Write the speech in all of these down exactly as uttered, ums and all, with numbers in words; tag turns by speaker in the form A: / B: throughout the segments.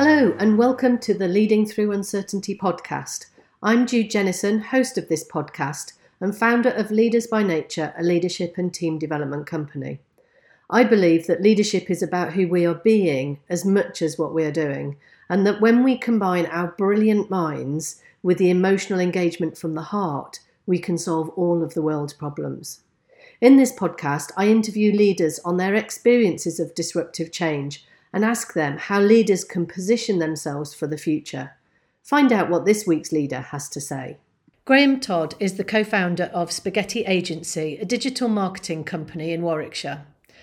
A: Hello and welcome to the Leading Through Uncertainty podcast. I'm Jude Jennison, host of this podcast and founder of Leaders by Nature, a leadership and team development company. I believe that leadership is about who we are being as much as what we are doing, and that when we combine our brilliant minds with the emotional engagement from the heart, we can solve all of the world's problems. In this podcast, I interview leaders on their experiences of disruptive change and ask them how leaders can position themselves for the future. Find out what this week's leader has to say. Graham Todd is the co-founder of Spaghetti Agency, a digital marketing company in Warwickshire.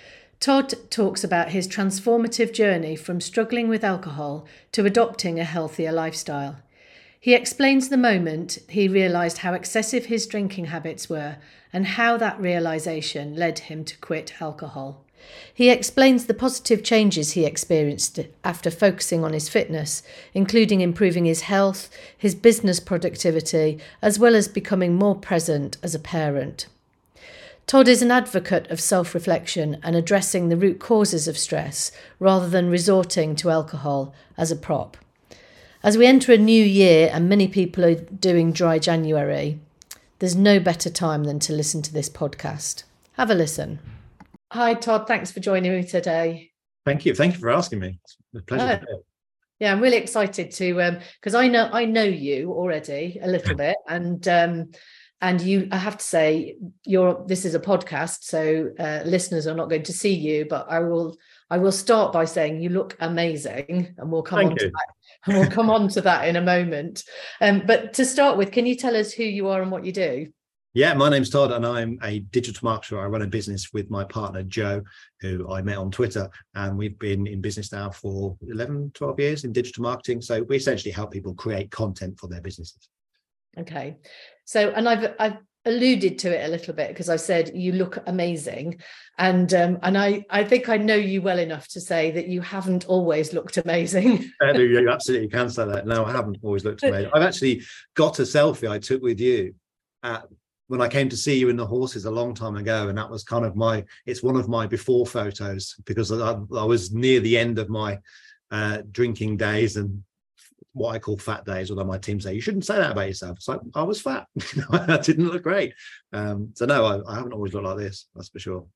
A: Todd talks about his transformative journey from struggling with alcohol to adopting a healthier lifestyle. He explains the moment he realised how excessive his drinking habits were and how that realisation led him to quit alcohol. He explains the positive changes he experienced after focusing on his fitness, including improving his health, his business productivity, as well as becoming more present as a parent. Todd is an advocate of self-reflection and addressing the root causes of stress rather than resorting to alcohol as a prop. As we enter a new year and many people are doing dry January, there's no better time than to listen to this podcast. Have a listen. Hi, Todd. Thanks for joining me today.
B: Thank you. Thank you for asking me. It's a pleasure.
A: Oh, yeah, I'm really excited to um because I know I know you already a little bit, and um and you. I have to say, you're. This is a podcast, so uh, listeners are not going to see you, but I will. I will start by saying you look amazing, and we'll come
B: Thank
A: on
B: you.
A: to that. And we'll come on to that in a moment. Um, but to start with, can you tell us who you are and what you do?
B: Yeah, my name's Todd and I'm a digital marketer. I run a business with my partner, Joe, who I met on Twitter. And we've been in business now for eleven, twelve years in digital marketing. So we essentially help people create content for their businesses.
A: Okay. So, and I've, I've alluded to it a little bit because I said you look amazing. And um, and I, I think I know you well enough to say that you haven't always looked amazing.
B: You absolutely can say that. No, I haven't always looked amazing. I've actually got a selfie I took with you at when I came to see you in the horses a long time ago, and that was kind of my, it's one of my before photos because I, I was near the end of my uh, drinking days and what I call fat days, although my team say, you shouldn't say that about yourself. It's like, I was fat. I didn't look great. Um, so no, I, I haven't always looked like this, that's for sure.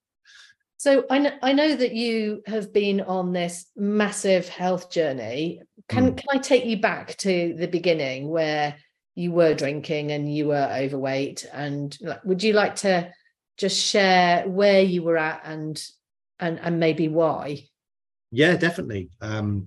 A: So I know, I know that you have been on this massive health journey. Can, mm. can I take you back to the beginning where you were drinking and you were overweight, and would you like to just share where you were at and and and maybe why?
B: Yeah, definitely. Um,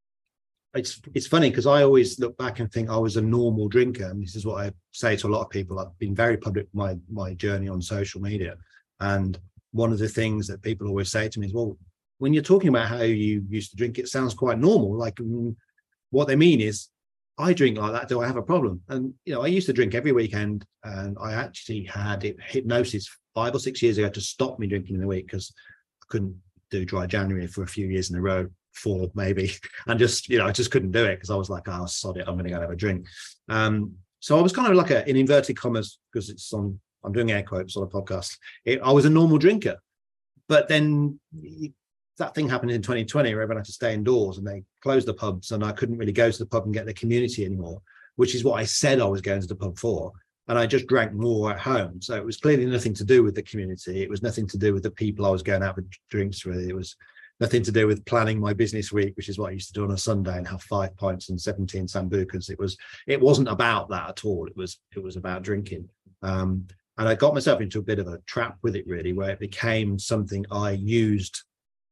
B: it's it's funny because I always look back and think I was a normal drinker, and this is what I say to a lot of people. I've been very public with my my journey on social media, and one of the things that people always say to me is, well, when you're talking about how you used to drink, it sounds quite normal. Like mm, what they mean is, I drink like that, do I have a problem? And, you know, I used to drink every weekend, and I actually had it, hypnosis five or six years ago to stop me drinking in the week because I couldn't do dry January for a few years in a row, four maybe, and just, you know, I just couldn't do it because I was like, oh, sod it, I'm going to go have a drink. Um, so I was kind of like a, in inverted commas, because it's on, I'm doing air quotes on a podcast. It, I was a normal drinker, but then that thing happened in twenty twenty where everyone had to stay indoors and they closed the pubs, and I couldn't really go to the pub and get the community anymore, which is what I said I was going to the pub for. And I just drank more at home. So it was clearly nothing to do with the community. It was nothing to do with the people I was going out with drinks with. It was nothing to do with planning my business week, which is what I used to do on a Sunday and have five pints and seventeen sambucas. It was, it wasn't about that at all. It was, it was about drinking. Um, and I got myself into a bit of a trap with it really, where it became something I used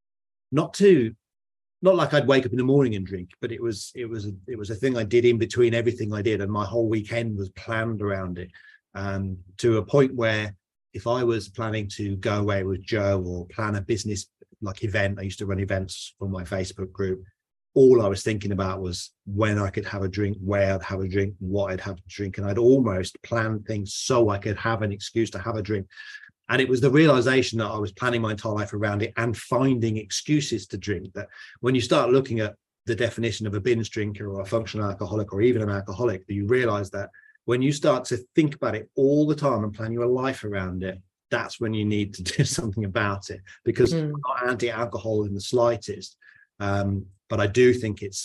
B: not to, not like I'd wake up in the morning and drink, but it was, it was, a, it was a thing I did in between everything I did. And my whole weekend was planned around it, um, to a point where if I was planning to go away with Joe or plan a business like event, I used to run events for my Facebook group. All I was thinking about was when I could have a drink, where I'd have a drink, what I'd have to drink. And I'd almost planned things so I could have an excuse to have a drink. And it was the realization that I was planning my entire life around it and finding excuses to drink, that when you start looking at the definition of a binge drinker or a functional alcoholic or even an alcoholic, that you realize that when you start to think about it all the time and plan your life around it, that's when you need to do something about it, because mm. I'm not anti-alcohol in the slightest. Um, but I do think it's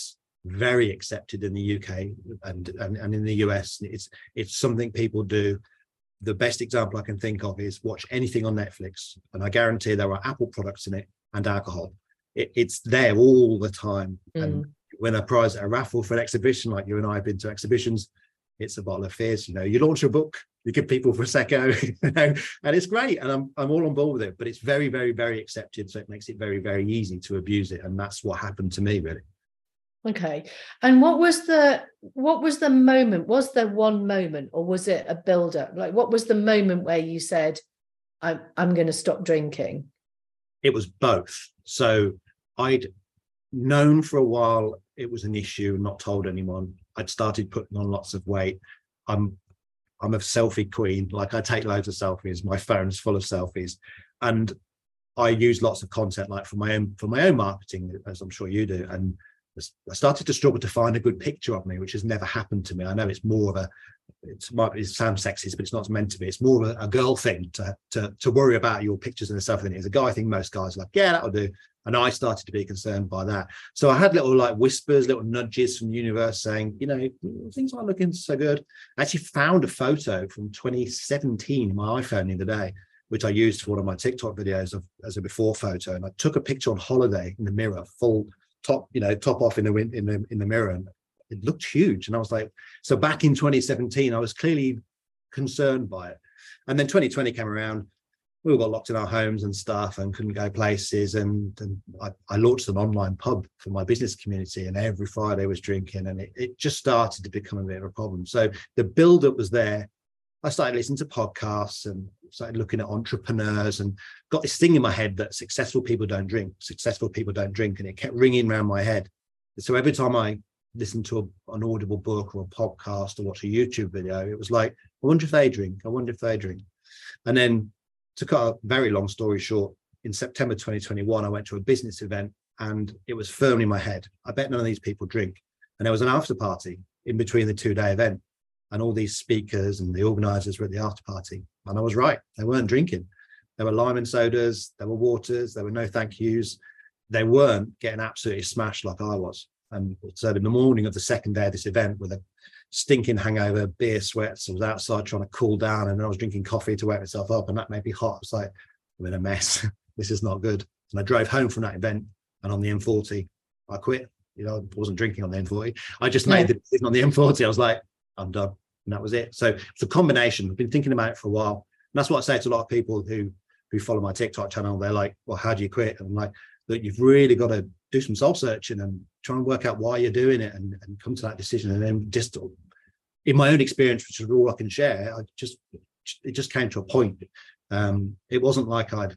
B: very accepted in the U K and, and, and in the U S. It's it's something people do. The best example I can think of is watch anything on Netflix, and I guarantee there are Apple products in it and alcohol. It, it's there all the time. Mm. And when a prize at a raffle for an exhibition, like you and I have been to exhibitions, it's a bottle of fizz. You know, you launch a book, you give people Prosecco, you know, and it's great. And I'm I'm all on board with it. But it's very, very, very accepted. So it makes it very, very easy to abuse it. And that's what happened to me, really.
A: Okay. And what was the what was the moment? Was there one moment, or was it a build-up? Like, what was the moment where you said, I'm I'm going to stop drinking?
B: It was both. So I'd known for a while it was an issue, not told anyone. I'd started putting on lots of weight. I'm I'm a selfie queen. Like, I take loads of selfies. My phone's full of selfies, and I use lots of content, like for my own for my own marketing, as I'm sure you do. And I started to struggle to find a good picture of me, which has never happened to me. I know it's more of a, it's might it sounds sexist, but it's not meant to be. It's more of a, a girl thing to to to worry about your pictures and stuff than it is a guy thing. Most guys are like, yeah, that'll do. And I started to be concerned by that. So I had little like whispers, little nudges from the universe saying, you know, things aren't looking so good. I actually found a photo from twenty seventeen in my iPhone the other day, which I used for one of my TikTok videos of as a before photo. And I took a picture on holiday in the mirror, full top, you know, top off in the in the in the mirror, and it looked huge. And I was like, so back in twenty seventeen, I was clearly concerned by it. And then twenty twenty came around. We all got locked in our homes and stuff and couldn't go places. And, and I, I launched an online pub for my business community, and every Friday was drinking, and it, it just started to become a bit of a problem. So the build-up was there. I started listening to podcasts and started looking at entrepreneurs, and got this thing in my head that successful people don't drink, successful people don't drink. And it kept ringing around my head. So every time I listened to a, an Audible book or a podcast or watch a YouTube video, it was like, I wonder if they drink. I wonder if they drink. And then, to cut a very long story short, in September twenty twenty-one, I went to a business event, and it was firmly in my head, I bet none of these people drink. And there was an after party in between the two-day event, and all these speakers and the organisers were at the after party. And I was right, they weren't drinking. There were lime and sodas, there were waters, there were no thank yous. They weren't getting absolutely smashed like I was. And so in the morning of the second day of this event, with a stinking hangover, beer sweats, I was outside trying to cool down, and I was drinking coffee to wake myself up, and that made me hot. I was like, I'm in a mess. This is not good. And I drove home from that event, and on the M forty, I quit. You know, I wasn't drinking on the M forty. I just made the decision on the M forty. I was like, I'm done. And that was it. So it's a combination. I've been thinking about it for a while. And that's what I say to a lot of people who who follow my TikTok channel. They're like, well, how do you quit? And I'm like, that you've really got to do some soul searching and try and work out why you're doing it, and, and come to that decision. And then just in my own experience, which is all I can share, I just it just came to a point. Um, it wasn't like I'd,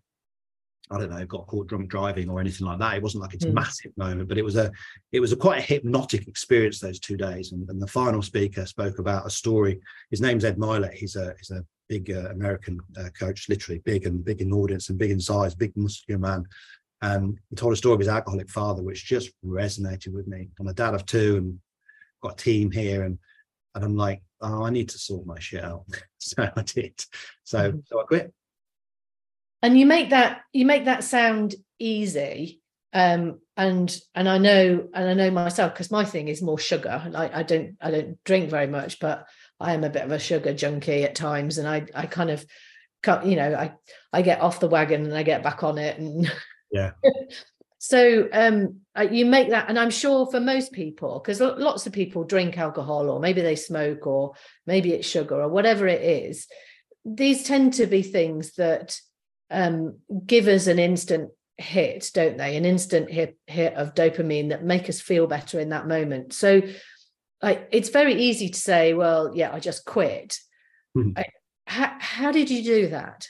B: I don't know, got caught drunk driving or anything like that. It wasn't like it's a mm. massive moment, but it was a it was a quite a hypnotic experience those two days. And, and the final speaker spoke about a story. His name's Ed Mylett. He's a he's a big uh, American uh, coach, literally big and big in audience and big in size, big muscular man. And he told a story of his alcoholic father, which just resonated with me. I'm a dad of two and got a team here, and and I'm like, oh, I need to sort my shit out. So I did. So mm-hmm. so I quit.
A: And you make that you make that sound easy. Um, and and I know and I know myself, because my thing is more sugar. Like I don't I don't drink very much, but I am a bit of a sugar junkie at times, and I I kind of you know I I get off the wagon and I get back on it, and
B: yeah.
A: So um, you make that, and I'm sure for most people, because lots of people drink alcohol, or maybe they smoke, or maybe it's sugar, or whatever it is. These tend to be things that um, give us an instant hit, don't they? An instant hit hit of dopamine that make us feel better in that moment. So like, it's very easy to say, well, yeah, I just quit. Mm-hmm. I, how, how did you do that?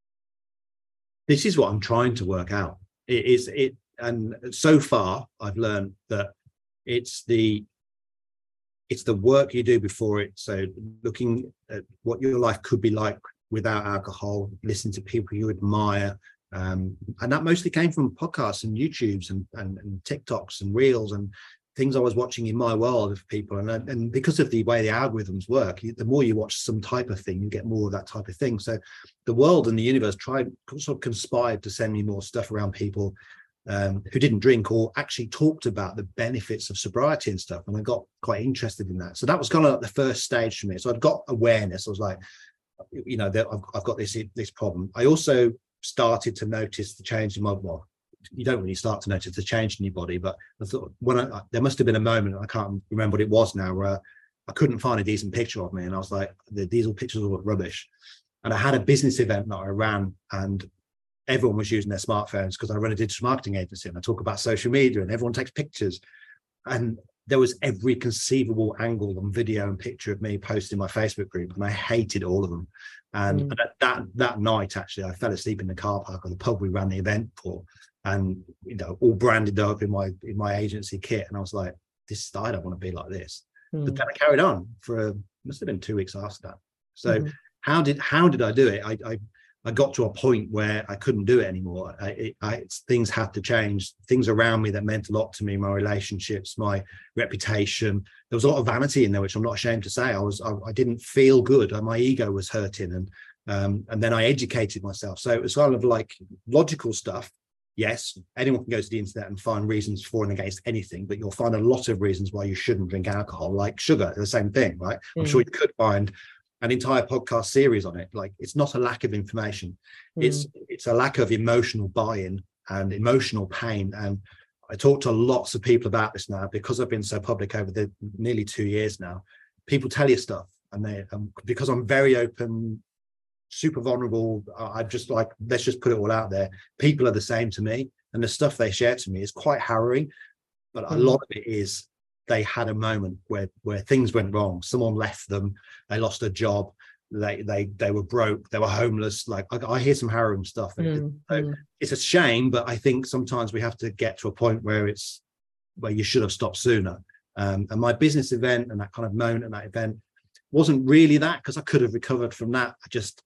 B: This is what I'm trying to work out. It is it, and so far I've learned that it's the it's the work you do before it. So looking at what your life could be like without alcohol, listen to people you admire, um, and that mostly came from podcasts and YouTubes and, and and TikToks and Reels and things I was watching in my world of people. And and because of the way the algorithms work, the more you watch some type of thing, you get more of that type of thing. So the world and the universe tried sort of conspired to send me more stuff around people um, who didn't drink or actually talked about the benefits of sobriety and stuff. And I got quite interested in that. So that was kind of like the first stage for me. So I'd got awareness. I was like, you know, that I've, I've got this, this problem. I also started to notice the change in my, well, you don't really start to notice the change in your body, but I thought when I, there must have been a moment, I can't remember what it was now, where I couldn't find a decent picture of me. And I was like, the diesel pictures were rubbish. And I had a business event that I ran, and everyone was using their smartphones because I run a digital marketing agency and I talk about social media and everyone takes pictures. And there was every conceivable angle on video and picture of me posting my Facebook group, and I hated all of them. And mm. that, that that night, actually, I fell asleep in the car park of the pub we ran the event for, and you know, all branded up in my in my agency kit. And I was like, this I don't want to be like this. Mm. But then I carried on for a, must have been two weeks after that. So mm. how did how did I do it? I, I I got to a point where I couldn't do it anymore. I, it, I, things had to change. Things around me that meant a lot to me, my relationships, my reputation. There was a lot of vanity in there, which I'm not ashamed to say. I was, I, I didn't feel good. My ego was hurting, and um, and then I educated myself. So it was kind of like logical stuff. Yes, anyone can go to the internet and find reasons for and against anything, but you'll find a lot of reasons why you shouldn't drink alcohol, like sugar, the same thing, right? Mm. I'm sure you could find an entire podcast series on it. Like, it's not a lack of information. Mm. It's it's a lack of emotional buy-in and emotional pain. And I talk to lots of people about this now because I've been so public over the nearly two years now. People tell you stuff, and they um, because I'm very open, super vulnerable. I just like, let's just put it all out there. People are the same to me, and the stuff they share to me is quite harrowing. But mm. a lot of it is, they had a moment where where things went wrong. Someone left them. They lost a job. They they they were broke. They were homeless. Like, I, I hear some harrowing stuff. Mm, so mm. It's a shame, but I think sometimes we have to get to a point where it's where you should have stopped sooner. Um, and my business event and that kind of moment at that event wasn't really that, because I could have recovered from that. I just,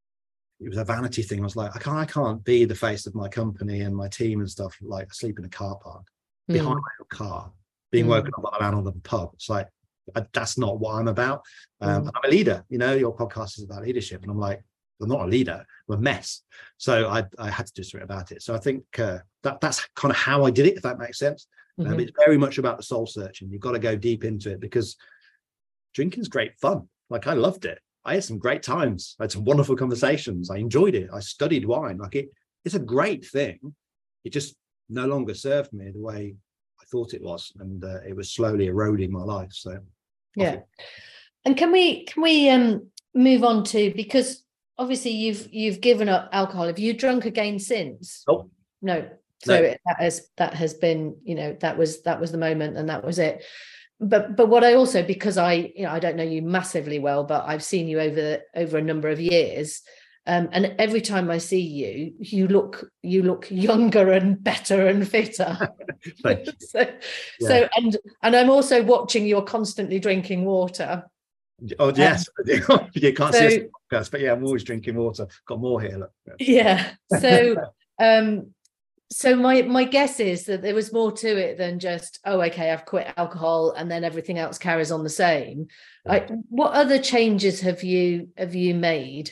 B: it was a vanity thing. I was like, I can't I can't be the face of my company and my team and stuff, like asleep in a car park mm. behind my car, being woken up by the landlord of the pub. It's like, that's not what I'm about. Um, mm. I'm a leader. You know, your podcast is about leadership, and I'm like, I'm not a leader. I'm a mess. So I, I had to do something about it. So I think uh, that that's kind of how I did it, if that makes sense. Mm-hmm. Um, it's very much about the soul searching. You've got to go deep into it, because drinking's great fun. Like, I loved it. I had some great times. I had some wonderful conversations. I enjoyed it. I studied wine. Like, it, it's a great thing. It just no longer served me the way I thought it was, and uh, it was slowly eroding my life. So
A: yeah. And can we can we um move on to, because obviously you've you've given up alcohol. Have you drunk again since?
B: Nope.
A: No. So
B: no.
A: that has that has been, you know, that was that was the moment, and that was it. But but what I also, because I you know I don't know you massively well, but I've seen you over over a number of years. Um, and every time I see you, you look you look younger and better and fitter. so, yeah. so and and I'm also watching you're constantly drinking water.
B: Oh yes, um, you can't so, see us on the podcast, but yeah, I'm always drinking water. Got more here. Look.
A: Yeah. So um, so my my guess is that there was more to it than just, oh, okay, I've quit alcohol, and then everything else carries on the same. Like, what other changes have you have you made?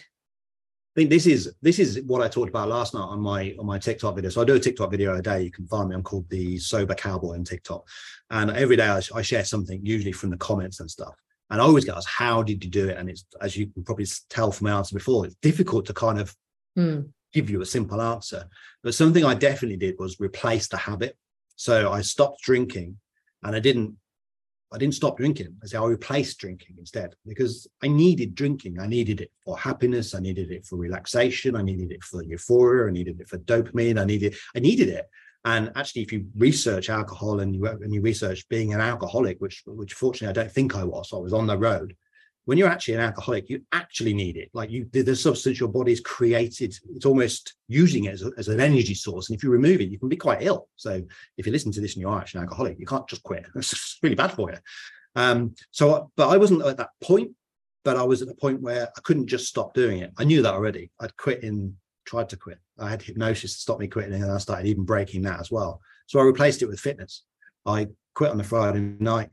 B: I think this is this is what I talked about last night on my on my TikTok video. So I do a TikTok video a day. You can find me. I'm called the Sober Cowboy on TikTok, and every day I, I share something, usually from the comments and stuff. And I always get asked, "How did you do it?" And it's, as you can probably tell from my answer before, it's difficult to kind of mm. give you a simple answer. But something I definitely did was replace the habit. So I stopped drinking, and I didn't. I didn't stop drinking. I said I replaced drinking instead, because I needed drinking. I needed it for happiness. I needed it for relaxation. I needed it for euphoria. I needed it for dopamine. I needed, I needed it. And actually, if you research alcohol and you and you research being an alcoholic, which which fortunately I don't think I was, I was on the road. When you're actually an alcoholic, you actually need it. Like, you, the, the substance your body's created, it's almost using it as, a, as an energy source. And if you remove it, you can be quite ill. So if you listen to this and you are actually an alcoholic, you can't just quit. It's really bad for you. Um, so, but I wasn't at that point, but I was at the point where I couldn't just stop doing it. I knew that already. I'd quit in, tried to quit. I had hypnosis to stop me quitting, and I started even breaking that as well. So I replaced it with fitness. I quit on the Friday night.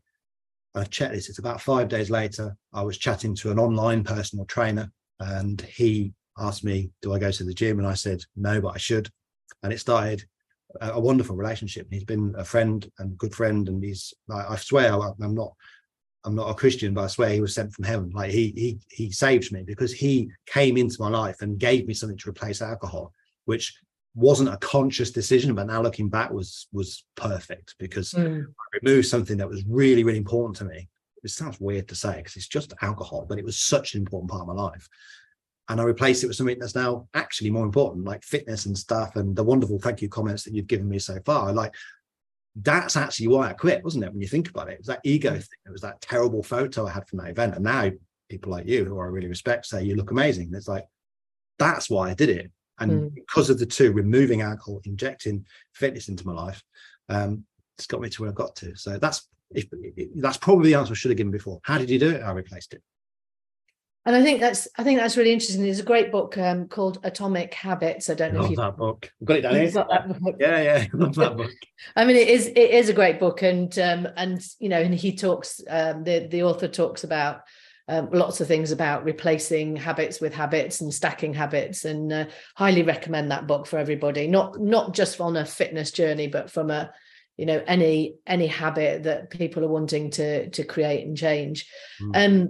B: I checked this. It's about five days later. I was chatting to an online personal trainer, and he asked me, do I go to the gym? And I said, no, but I should. And it started a, a wonderful relationship. He's been a friend and good friend, and he's I, I swear I'm not I'm not a Christian, but I swear he was sent from heaven. Like he he he saved me because he came into my life and gave me something to replace alcohol, which wasn't a conscious decision, but now looking back was was perfect, because mm. I removed something that was really, really important to me. It sounds weird to say because it's just alcohol, but it was such an important part of my life. And I replaced it with something that's now actually more important, like fitness and stuff, and the wonderful thank you comments that you've given me so far. Like, that's actually why I quit, wasn't it? When you think about it, it was that ego thing. It was that terrible photo I had from that event. And now people like you, who I really respect, say you look amazing. It's like, that's why I did it. And mm. because of the two, removing alcohol, injecting fitness into my life, um, it's got me to where I got to. So that's if, if, that's probably the answer I should have given before. How did you do it? I replaced it.
A: And I think that's I think that's really interesting. There's a great book um, called Atomic Habits. I don't know
B: love
A: if you've
B: that book. I've got it down here.
A: Got that book.
B: Yeah, yeah, I love that book.
A: I mean, it is it is a great book, and um, and you know, and he talks um, the the author talks about um, lots of things about replacing habits with habits and stacking habits, and uh, highly recommend that book for everybody. Not not just on a fitness journey, but from a you know any any habit that people are wanting to to create and change. Mm. Um,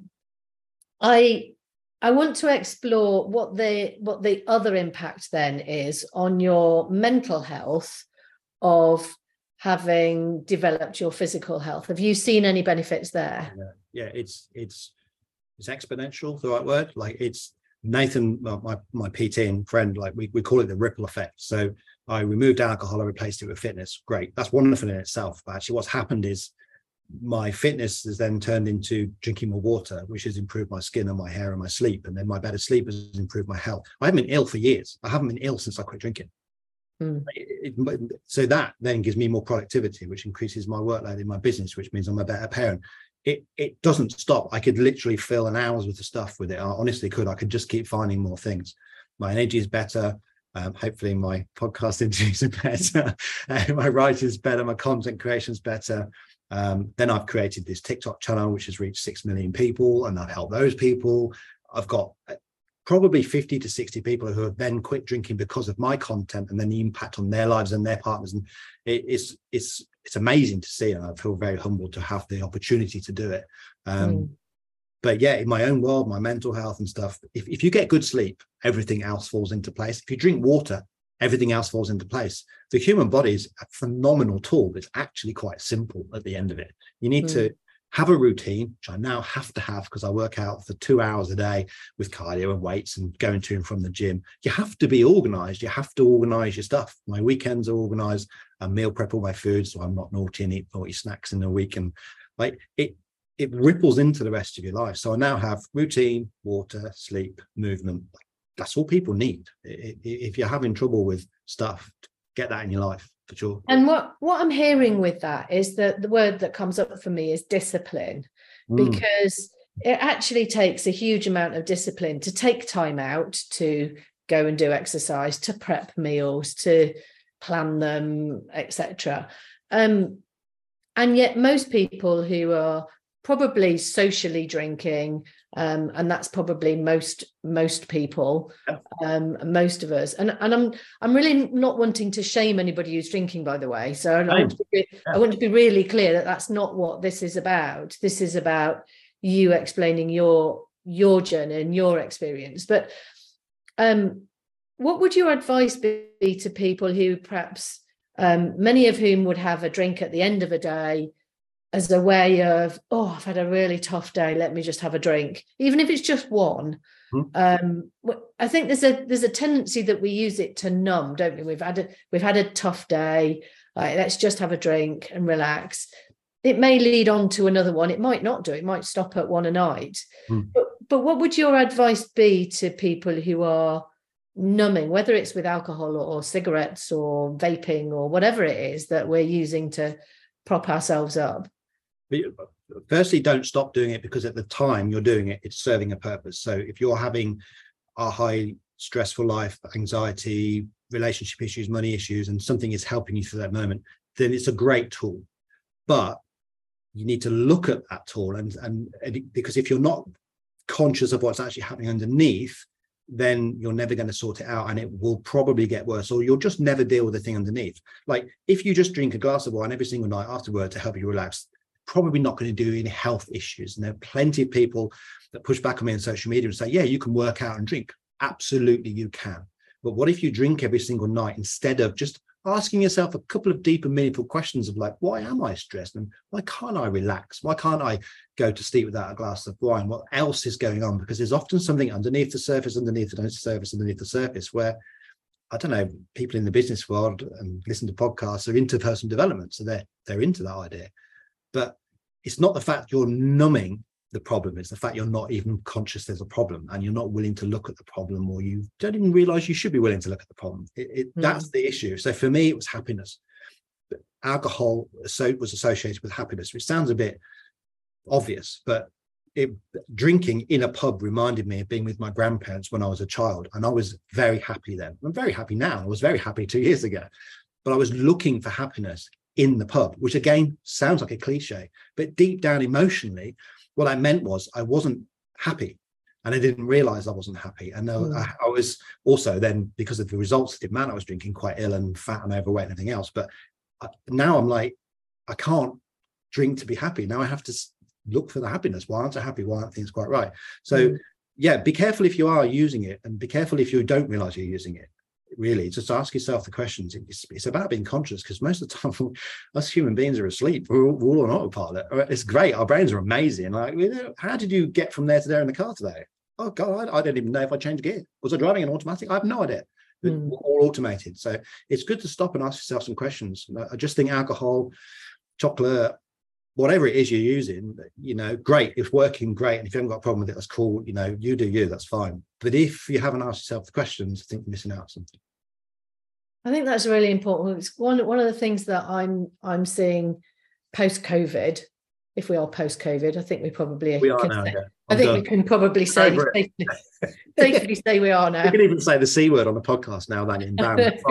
A: I I want to explore what the what the other impact then is on your mental health of having developed your physical health. Have you seen any benefits there?
B: Yeah, yeah it's it's it's exponential, the right word. Like it's Nathan, my my P T and friend, like we, we call it the ripple effect. So I removed alcohol, I replaced it with fitness. Great. That's wonderful in itself. But actually what's happened is my fitness has then turned into drinking more water, which has improved my skin and my hair and my sleep. And then my better sleep has improved my health. I haven't been ill for years. I haven't been ill since I quit drinking. Mm. It, it, so that then gives me more productivity, which increases my workload in my business, which means I'm a better parent. It it doesn't stop. I could literally fill an hour's worth of stuff with it. I honestly could. I could just keep finding more things. My energy is better. Um, hopefully my podcast interviews are better. uh, my writing is better. My content creation is better. Um, then I've created this TikTok channel, which has reached six million people, and I've helped those people. I've got probably fifty to sixty people who have then quit drinking because of my content, and then the impact on their lives and their partners. And it, it's it's it's amazing to see, and I feel very humbled to have the opportunity to do it. Um, mm. But yeah, in my own world, my mental health and stuff, if, if you get good sleep, everything else falls into place. If you drink water, everything else falls into place. The human body is a phenomenal tool. It's actually quite simple at the end of it. You need mm. to have a routine, which I now have to have because I work out for two hours a day with cardio and weights and going to and from the gym. You have to be organized. You have to organize your stuff. My weekends are organized. I meal prep all my food, so I'm not naughty and eat naughty snacks in the week. And like it, it ripples into the rest of your life. So I now have routine, water, sleep, movement. That's all people need. If you're having trouble with stuff, get that in your life for sure.
A: And what, what I'm hearing with that is that the word that comes up for me is discipline, mm. because it actually takes a huge amount of discipline to take time out to go and do exercise, to prep meals, to plan them, et cetera. Um, and yet most people who are probably socially drinking, um, and that's probably most most people, um, most of us. And and I'm I'm really not wanting to shame anybody who's drinking, by the way. So I want, to be, I want to be really clear that that's not what this is about. This is about you explaining your your journey and your experience. But um, what would your advice be to people who perhaps um, many of whom would have a drink at the end of a day as a way of, oh, I've had a really tough day, let me just have a drink, even if it's just one. Mm. Um, I think there's a there's a tendency that we use it to numb, don't we? We've had a we've had a tough day, like, let's just have a drink and relax. It may lead on to another one. It might not do. It might stop at one a night. Mm. But but what would your advice be to people who are numbing, whether it's with alcohol or, or cigarettes or vaping or whatever it is that we're using to prop ourselves up?
B: Firstly, don't stop doing it, because at the time you're doing it, it's serving a purpose. So if you're having a high stressful life, anxiety, relationship issues, money issues, and something is helping you through that moment, then it's a great tool. But you need to look at that tool, and, and, and because if you're not conscious of what's actually happening underneath, then you're never going to sort it out, and it will probably get worse, or you'll just never deal with the thing underneath. Like if you just drink a glass of wine every single night afterward to help you relax, probably not going to do any health issues. And there are plenty of people that push back on me on social media and say, yeah, you can work out and drink. Absolutely, you can. But what if you drink every single night instead of just asking yourself a couple of deep and meaningful questions of like, why am I stressed? And why can't I relax? Why can't I go to sleep without a glass of wine? What else is going on? Because there's often something underneath the surface, underneath the surface, underneath the surface, where, I don't know, people in the business world and listen to podcasts are into personal development. So they're, they're into that idea. But it's not the fact you're numbing the problem, it's the fact you're not even conscious there's a problem, and you're not willing to look at the problem, or you don't even realize you should be willing to look at the problem. It, it, mm. That's the issue. So for me, it was happiness. Alcohol so was associated with happiness, which sounds a bit obvious, but it, drinking in a pub reminded me of being with my grandparents when I was a child, and I was very happy then. I'm very happy now. I was very happy two years ago, but I was looking for happiness in the pub, which again sounds like a cliche, but deep down emotionally, what I meant was I wasn't happy, and I didn't realize I wasn't happy. And mm. I, I was also then, because of the results that didn't matter, I was drinking quite ill and fat and overweight and everything else. But I, now I'm like, I can't drink to be happy. Now I have to look for the happiness. Why aren't I happy? Why aren't things quite right? So mm. yeah, be careful if you are using it, and be careful if you don't realize you're using it. Really, just ask yourself the questions. It's, it's about being conscious, because most of the time us human beings are asleep. We're all, we're all on autopilot. It's great, our brains are amazing. Like, how did you get from there to there in the car today? Oh god, I, I don't even know if I changed gear. Was I driving an automatic? I have no idea. Mm. We're all automated. So it's good to stop and ask yourself some questions. I just think alcohol, chocolate, whatever it is you're using, you know, great, it's working great, and if you haven't got a problem with it, that's cool. You know, you do you, that's fine. But if you haven't asked yourself the questions, I think you're missing out on something.
A: I think that's really important. It's one one of the things that I'm I'm seeing post-COVID. If we are post-COVID, I think we probably
B: we are now.
A: Say,
B: Yeah.
A: I think
B: done.
A: we can probably say safely, safely say we are now.
B: You can even say the C word on the podcast now. That in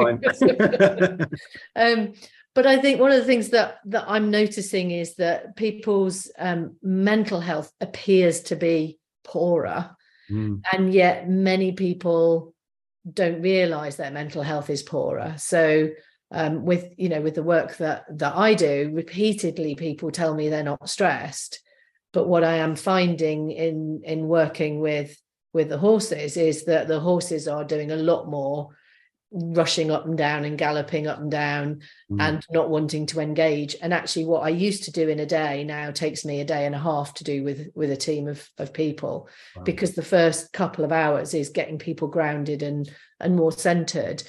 B: fine.
A: um, but I think one of the things that that I'm noticing is that people's um, mental health appears to be poorer, mm. and yet many people don't realize their mental health is poorer. So um, with, you know, with the work that that I do, repeatedly people tell me they're not stressed. But what I am finding in in working with with the horses is that the horses are doing a lot more rushing up and down and galloping up and down mm. and not wanting to engage. And actually what I used to do in a day now takes me a day and a half to do with with a team of, of people. Wow. Because the first couple of hours is getting people grounded and and more centered.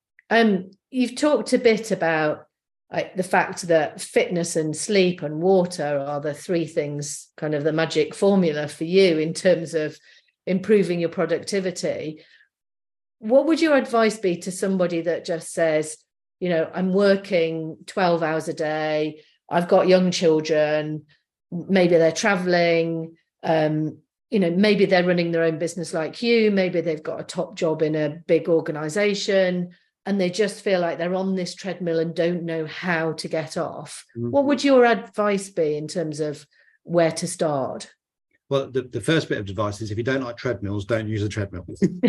A: Um, you've talked a bit about like the fact that fitness and sleep and water are the three things, kind of the magic formula for you in terms of improving your productivity. What would your advice be to somebody that just says, you know, I'm working twelve hours a day, I've got young children, maybe they're traveling, um, you know, maybe they're running their own business like you, maybe they've got a top job in a big organization, and they just feel like they're on this treadmill and don't know how to get off. Mm-hmm. What would your advice be in terms of where to start?
B: Well, the, the first bit of advice is if you don't like treadmills, don't use a treadmill.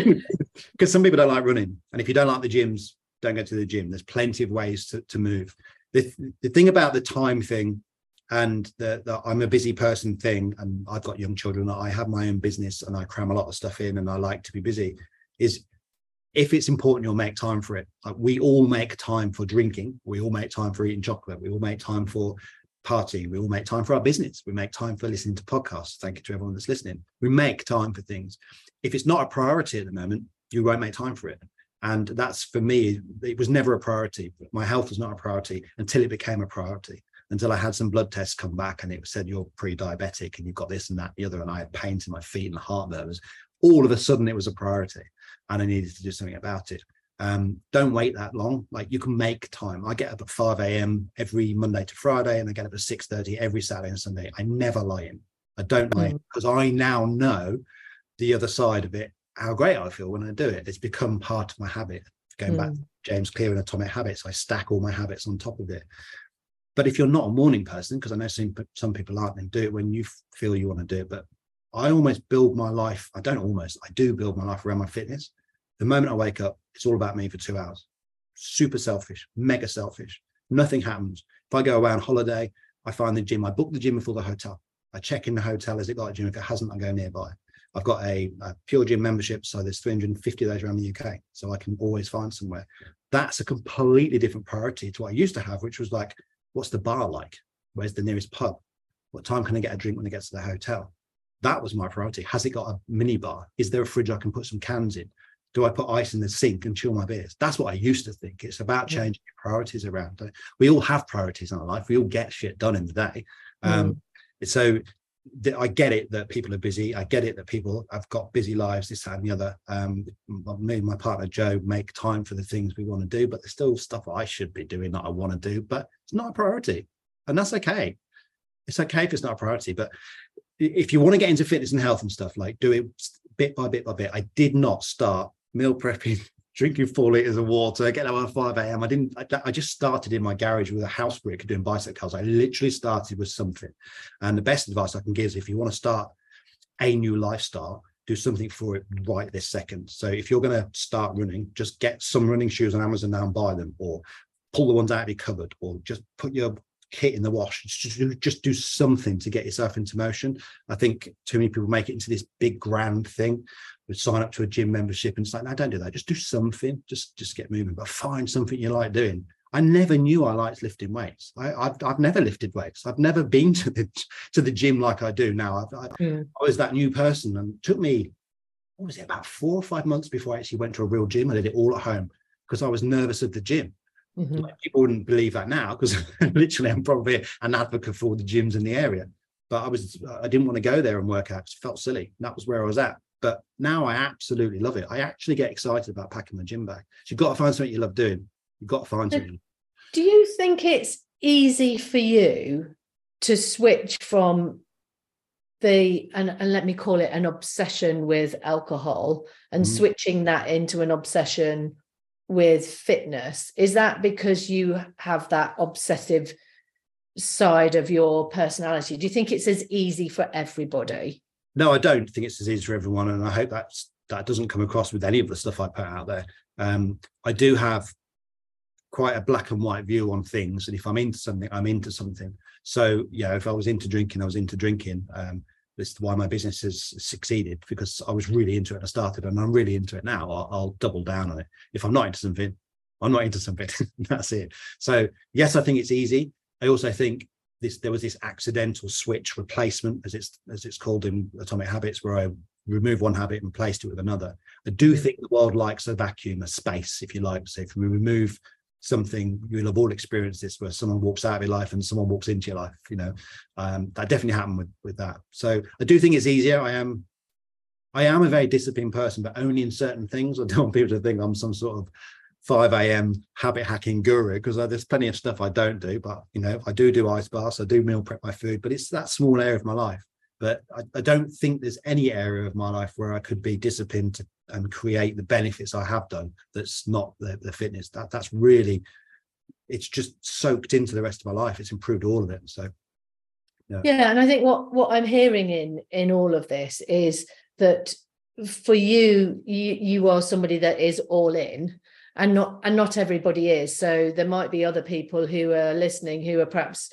B: Because some people don't like running. And if you don't like the gyms, don't go to the gym. There's plenty of ways to, to move. The, the thing about the time thing and the, the I'm a busy person thing, and I've got young children, I have my own business and I cram a lot of stuff in and I like to be busy, is if it's important, you'll make time for it. Like we all make time for drinking. We all make time for eating chocolate. We all make time for partying. We all make time for our business. We make time for listening to podcasts. Thank you to everyone that's listening. We make time for things. If it's not a priority at the moment, you won't make time for it. And that's, for me, it was never a priority. My health was not a priority until it became a priority, until I had some blood tests come back and it said you're pre-diabetic and you've got this and that and the other, and I had pains in my feet and heart murmurs. All of a sudden it was a priority and I needed to do something about it. Um, don't wait that long. Like, you can make time. I get up at five a.m. every Monday to Friday, and I get up at six thirty every Saturday and Sunday. I never lie in. I don't lie in because I now know the other side of it, how great I feel when I do it. It's become part of my habit. Going mm. back to James Clear and Atomic Habits, I stack all my habits on top of it. But if you're not a morning person, because I know some, some people aren't, and do it when you feel you want to do it, but I almost build my life. I don't almost, I do build my life around my fitness. The moment I wake up, it's all about me for two hours. Super selfish, mega selfish. Nothing happens. If I go away on holiday, I find the gym. I book the gym before the hotel. I check in the hotel. Has it got a gym? If it hasn't, I go nearby. I've got a, a Pure Gym membership, so there's three hundred fifty days around the U K, so I can always find somewhere. That's a completely different priority to what I used to have, which was like, what's the bar like? Where's the nearest pub? What time can I get a drink when I get to the hotel? That was my priority. Has it got a mini bar? Is there a fridge I can put some cans in? Do I put ice in the sink and chill my beers? That's what I used to think. It's about changing your priorities around. We all have priorities in our life. We all get shit done in the day. Um, mm. So th- I get it that people are busy. I get it that people have got busy lives, this, that, and the other. Um, me and my partner, Joe, make time for the things we want to do, but there's still stuff I should be doing that I want to do, but it's not a priority. And that's okay. It's okay if it's not a priority, but if you want to get into fitness and health and stuff, like do it bit by bit by bit. I did not start meal prepping, drinking four liters of water, getting up at five a.m. I didn't, I, I just started in my garage with a house brick doing bicycles. I literally started with something. And the best advice I can give is if you want to start a new lifestyle, do something for it right this second. So if you're going to start running, just get some running shoes on Amazon now and buy them, or pull the ones out of your cupboard, or just put your kit in the wash. Just do, just do something to get yourself into motion. I think too many people make it into this big grand thing. We sign up to a gym membership and it's like, no, don't do that. Just do something. Just just get moving. But find something you like doing. I never knew I liked lifting weights. I, I've I've never lifted weights. I've never been to the to the gym like I do now. I've, I, mm. I was that new person, and it took me, what was it, about four or five months before I actually went to a real gym. I did it all at home because I was nervous of the gym. Mm-hmm. Like, people wouldn't believe that now because literally I'm probably an advocate for all the gyms in the area. But I was I didn't want to go there and work out because it felt silly. And that was where I was at. But now I absolutely love it. I actually get excited about packing my gym bag. So you've got to find something you love doing. You've got to find something.
A: Do you think it's easy for you to switch from the, and, and let me call it an obsession with alcohol and mm. switching that into an obsession with fitness? Is that because you have that obsessive side of your personality? Do you think it's as easy for everybody?
B: No, I don't think it's as easy for everyone, and I hope that's that doesn't come across with any of the stuff I put out there. Um, I do have quite a black and white view on things, and if I'm into something, I'm into something. So yeah, if I was into drinking, I was into drinking. Um, this is why my business has succeeded, because I was really into it. I started, and I'm really into it now. I'll, I'll double down on it. If I'm not into something, I'm not into something. That's it. So yes, I think it's easy. I also think this there was this accidental switch replacement, as it's as it's called in Atomic Habits, where I removed one habit and replaced it with another. I do think the world likes a vacuum, a space, if you like. So if we remove something, you'll have all experienced this, where someone walks out of your life and someone walks into your life. You know, um, that definitely happened with with that. So I do think it's easier. I am, I am a very disciplined person, but only in certain things. I don't want people to think I'm some sort of five a.m. habit hacking guru, because there's plenty of stuff I don't do. But you know, I do do ice baths, I do meal prep my food, but it's that small area of my life. But I, I don't think there's any area of my life where I could be disciplined to, and create the benefits I have done that's not the, the fitness. That that's really, it's just soaked into the rest of my life. It's improved all of it. So yeah.
A: Yeah, and I think what what I'm hearing in in all of this is that for you, you you are somebody that is all in, and not and not everybody is. So there might be other people who are listening who are perhaps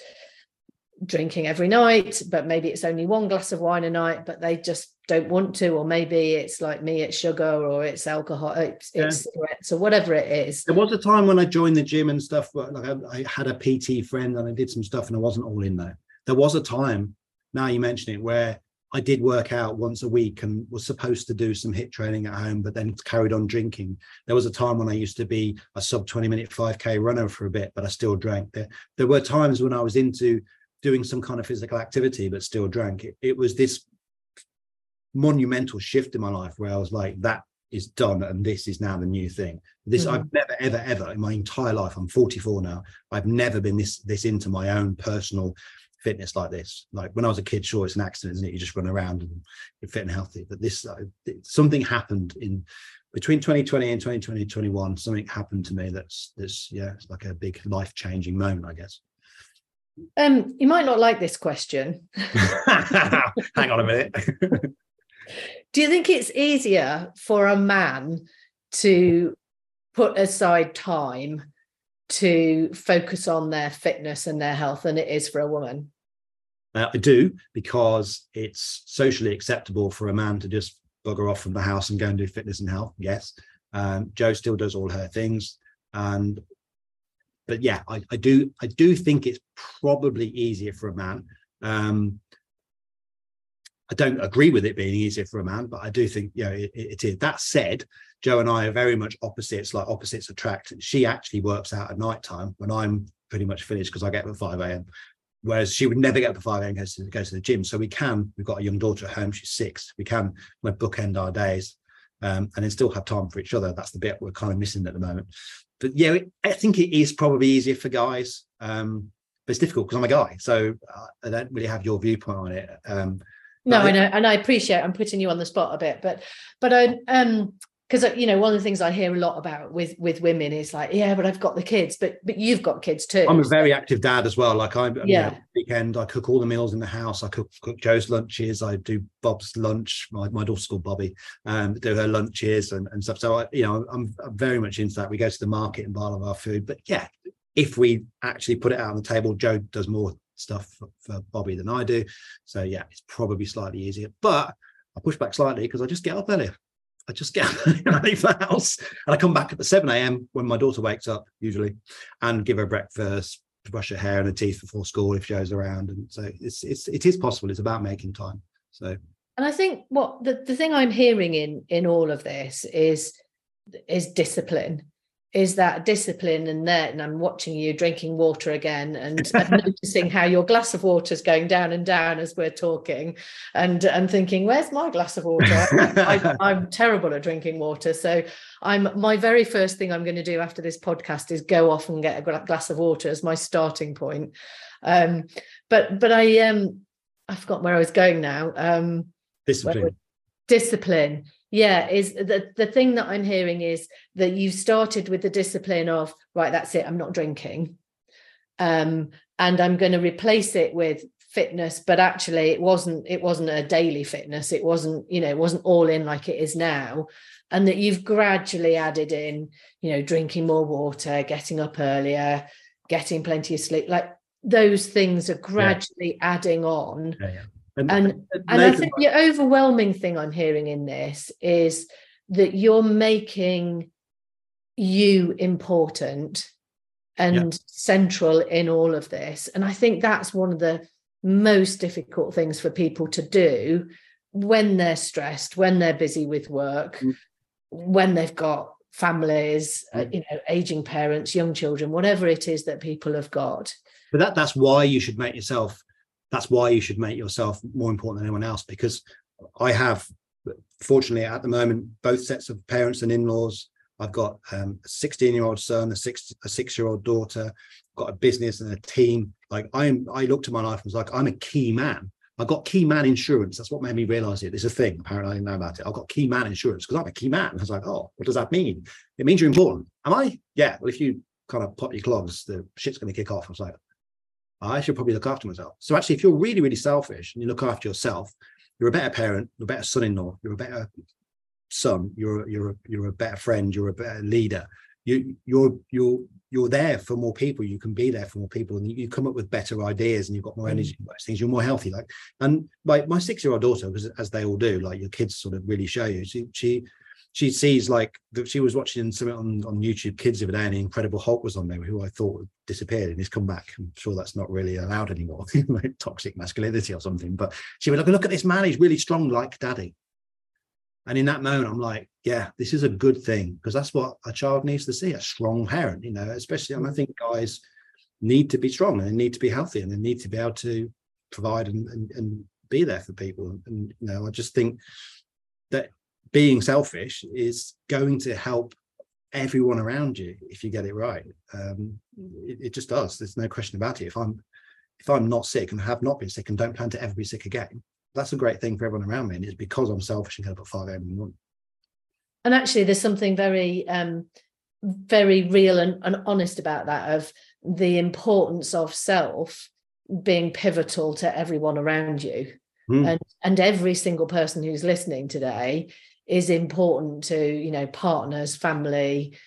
A: drinking every night, but maybe it's only one glass of wine a night, but they just don't want to, or maybe it's like me, it's sugar, or it's alcohol, it's, yeah. it's cigarettes, or whatever it is.
B: There was a time when I joined the gym and stuff, like I, I had a P T friend and I did some stuff and I wasn't all in there. There was a time, now you mention it, where I did work out once a week and was supposed to do some HIIT training at home, but then carried on drinking. There was a time when I used to be a sub twenty minute five K runner for a bit, but I still drank. There, there were times when I was into doing some kind of physical activity, but still drank. It, it was this monumental shift in my life where I was like, that is done, and this is now the new thing. This mm-hmm. I've never, ever, ever in my entire life, I'm forty-four now, I've never been this this into my own personal fitness like this. Like when I was a kid, sure, it's an accident, isn't it? You just run around and you're fit and healthy. But this, uh, something happened in between twenty twenty and twenty twenty, twenty-one. Something happened to me that's, that's yeah, it's like a big life-changing moment, I guess.
A: Um, you might not like this question.
B: Hang on a minute.
A: Do you think it's easier for a man to put aside time to focus on their fitness and their health than it is for a woman?
B: Uh, I do, because it's socially acceptable for a man to just bugger off from the house and go and do fitness and health. Yes. Um, Jo still does all her things. And but yeah, I, I do I do think it's probably easier for a man. Um, I don't agree with it being easier for a man, but I do think, you know, it, it is. That said, Jo and I are very much opposites, like opposites attract. She actually works out at night time when I'm pretty much finished, because I get up at five a.m. Whereas she would never get up at five a.m. and go to, go to the gym. So we can, we've got a young daughter at home, she's six. We can like bookend our days um, and then still have time for each other. That's the bit we're kind of missing at the moment. But yeah, it, I think it is probably easier for guys. Um, but it's difficult because I'm a guy. So uh, I don't really have your viewpoint on it. Um,
A: No, I know, and I appreciate I'm putting you on the spot a bit, but but I um because you know one of the things I hear a lot about with with women is like, yeah, but I've got the kids, but but you've got kids too.
B: I'm a very active dad as well. Like I'm,
A: yeah.
B: You know, weekend I cook all the meals in the house. I cook, cook Jo's lunches. I do Bob's lunch. My my daughter's called Bobby. Um, do her lunches and, and stuff. So I, you know, I'm, I'm very much into that. We go to the market and buy all of our food. But yeah, if we actually put it out on the table, Jo does more stuff for, for Bobby than I do. So yeah, it's probably slightly easier. But I push back slightly because I just get up earlier. I just get up and I leave the house and I come back at the seven a.m. when my daughter wakes up usually, and give her breakfast, brush her hair and her teeth before school if Jo's around. And so it's it's it is possible. It's about making time. So
A: and I think what the, the thing I'm hearing in in all of this is is discipline. Is that discipline, and that, and I'm watching you drinking water again and, and noticing how your glass of water is going down and down as we're talking, and and thinking, where's my glass of water? I, I'm terrible at drinking water, so I'm my very first thing I'm going to do after this podcast is go off and get a glass of water as my starting point. Um, but but I um I forgot where I was going now. Um,
B: discipline.
A: Discipline. Yeah, is the, the thing that I'm hearing is that you started with the discipline of, right, that's it, I'm not drinking. Um, and I'm going to replace it with fitness, but actually it wasn't, it wasn't a daily fitness. It wasn't, you know, it wasn't all in like it is now. And that you've gradually added in, you know, drinking more water, getting up earlier, getting plenty of sleep. Like those things are gradually yeah. adding on.
B: Yeah, yeah. And,
A: and, and, and I think the overwhelming thing I'm hearing in this is that you're making you important and yeah. central in all of this. And I think that's one of the most difficult things for people to do when they're stressed, when they're busy with work, mm. when they've got families, mm. uh, you know, aging parents, young children, whatever it is that people have got.
B: But that that's why you should make yourself That's why you should make yourself more important than anyone else, because I have, fortunately at the moment, both sets of parents and in-laws. I've got um, a sixteen-year-old son, a six, a six-year-old daughter, got a business and a team. Like I'm, I looked at my life and was like, I'm a key man. I got key man insurance. That's what made me realize it. There's a thing. Apparently I didn't know about it. I've got key man insurance because I'm a key man. I was like, oh, what does that mean? It means you're important. Am I? Yeah. Well, if you kind of pop your clogs, the shit's going to kick off. I was like, I should probably look after myself. So actually, if you're really, really selfish and you look after yourself, you're a better parent, you're a better son-in-law, you're a better son, you're you're a, you're a better friend, you're a better leader. You you're you're you're there for more people. You can be there for more people, and you, you come up with better ideas, and you've got more energy. Mm. Those things, you're more healthy. Like, and my my six-year-old daughter, because as they all do, like your kids sort of really show you. She she. She sees like that. She was watching something on, on YouTube Kids the other day, and the Incredible Hulk was on there, who I thought disappeared, and he's come back. I'm sure that's not really allowed anymore, like toxic masculinity or something. But she went, look, look at this man, he's really strong like daddy. And in that moment, I'm like, yeah, this is a good thing, because that's what a child needs to see, a strong parent, you know, especially. And I think guys need to be strong and they need to be healthy and they need to be able to provide and, and, and be there for people. And, and, you know, I just think that being selfish is going to help everyone around you if you get it right. Um, it, it just does. There's no question about it. If I'm if I'm not sick and have not been sick and don't plan to ever be sick again, that's a great thing for everyone around me. And it's because I'm selfish and get up at five a.m. in the morning.
A: And actually, there's something very, um, very real and, and honest about that, of the importance of self being pivotal to everyone around you.
B: Mm.
A: And, and every single person who's listening today is important to, you know, partners, family,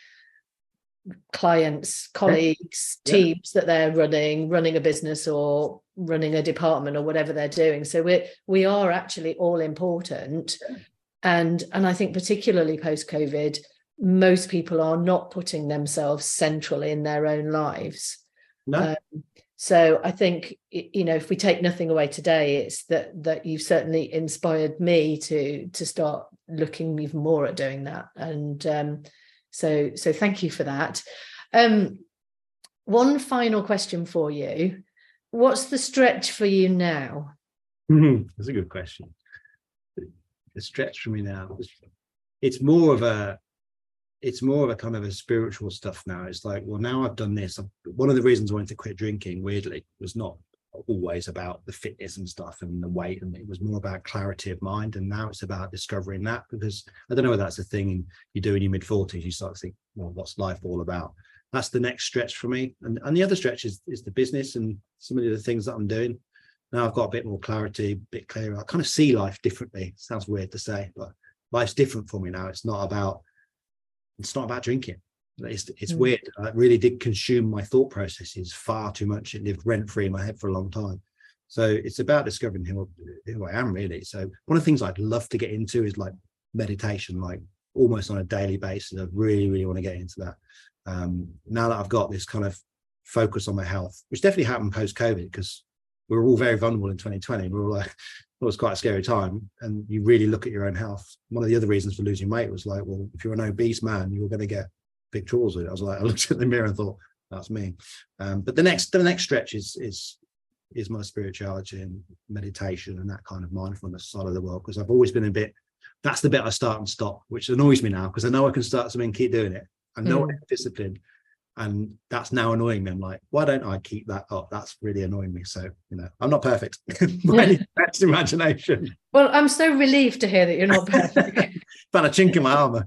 A: clients, colleagues,
B: yeah.
A: teams that they're running, running a business or running a department or whatever they're doing. So we we are actually all important.
B: Yeah.
A: And, and I think particularly post-COVID, most people are not putting themselves centrally in their own lives.
B: No.
A: Um, so I think, you know, if we take nothing away today, it's that that you've certainly inspired me to to start looking even more at doing that. And um, so so thank you for that. Um, one final question for you. What's the stretch for you now?
B: That's a good question. The stretch for me now, it's more of a it's more of a kind of a spiritual stuff now. It's like, well, now I've done this. One of the reasons I wanted to quit drinking, weirdly, was not always about the fitness and stuff and the weight, and it was more about clarity of mind. And now it's about discovering that, because I don't know whether that's a thing you do in your mid forties. You start to think, well, what's life all about? That's the next stretch for me. And, and the other stretch is, is the business and some of the things that I'm doing. Now I've got a bit more clarity, a bit clearer. I kind of see life differently. Sounds weird to say, but life's different for me now. It's not about It's not about drinking. It's, it's mm. weird. It really did consume my thought processes far too much. It lived rent free in my head for a long time. So it's about discovering who, who I am, really. So one of the things I'd love to get into is like meditation, like almost on a daily basis. I really, really want to get into that. Um, now that I've got this kind of focus on my health, which definitely happened post-COVID, because we were all very vulnerable in twenty twenty. We were all like, it was quite a scary time, and you really look at your own health. One of the other reasons for losing weight was like, well, if you're an obese man, you're going to get big troubles with it. I was like, I looked at the mirror and thought, that's me. Um, but the next, the next stretch is is is my spirituality and meditation and that kind of mindfulness side of the world, because I've always been a bit. That's the bit I start and stop, which annoys me now, because I know I can start something and keep doing it. I know mm. I'm disciplined. And that's now annoying me. I'm like, why don't I keep that up? That's really annoying me. So, you know, I'm not perfect by any best imagination.
A: Well, I'm so relieved to hear that you're not perfect.
B: Found a chink in my armour.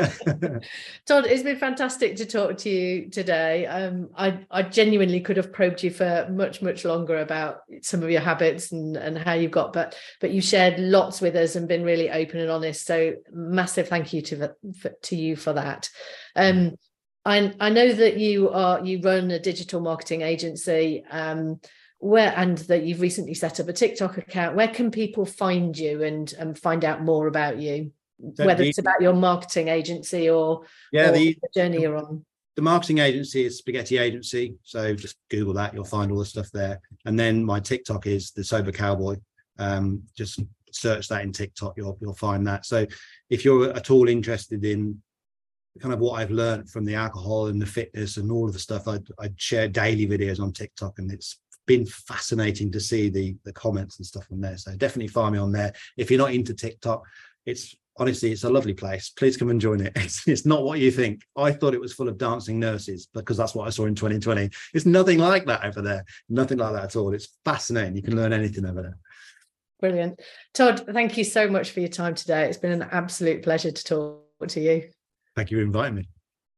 A: Todd, it's been fantastic to talk to you today. Um, I, I genuinely could have probed you for much, much longer about some of your habits and, and how you got, but but you shared lots with us and been really open and honest. So massive thank you to, for, to you for that. Um, I, I know that you are you run a digital marketing agency, um, where and that you've recently set up a TikTok account. Where can people find you and, and find out more about you, so whether the, it's about your marketing agency or,
B: yeah,
A: or
B: the,
A: the journey you're on?
B: The marketing agency is Spaghetti Agency. So just Google that, you'll find all the stuff there. And then my TikTok is The Sober Cowboy. Um, just search that in TikTok, you'll you'll find that. So if you're at all interested in kind of what I've learned from the alcohol and the fitness and all of the stuff, I I share daily videos on TikTok, and it's been fascinating to see the the comments and stuff on there. So definitely find me on there. If you're not into TikTok, it's honestly, it's a lovely place. Please come and join it. It's, it's not what you think. I thought it was full of dancing nurses because that's what I saw in twenty twenty. It's nothing like that over there. Nothing like that at all. It's fascinating. You can learn anything over there.
A: Brilliant. Todd, thank you so much for your time today. It's been an absolute pleasure to talk to you.
B: Thank you for inviting me.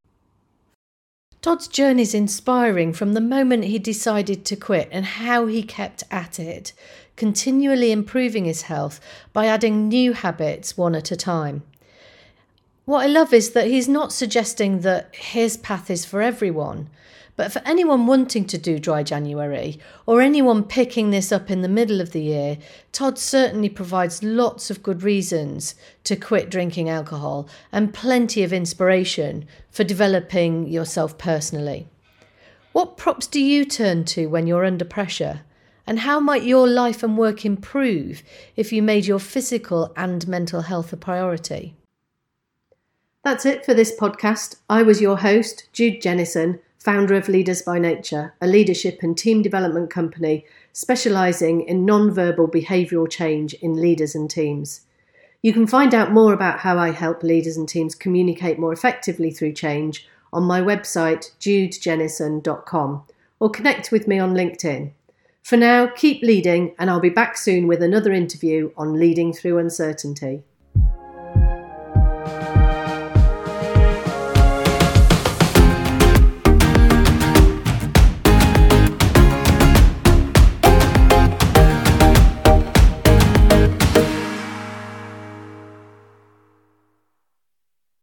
A: Todd's journey is inspiring, from the moment he decided to quit and how he kept at it, continually improving his health by adding new habits one at a time. What I love is that he's not suggesting that his path is for everyone, but for anyone wanting to do Dry January or anyone picking this up in the middle of the year, Todd certainly provides lots of good reasons to quit drinking alcohol and plenty of inspiration for developing yourself personally. What props do you turn to when you're under pressure? And how might your life and work improve if you made your physical and mental health a priority? That's it for this podcast. I was your host, Jude Jennison, founder of Leaders by Nature, a leadership and team development company specialising in non-verbal behavioural change in leaders and teams. You can find out more about how I help leaders and teams communicate more effectively through change on my website, jude jennison dot com, or connect with me on LinkedIn. For now, keep leading, and I'll be back soon with another interview on leading through uncertainty.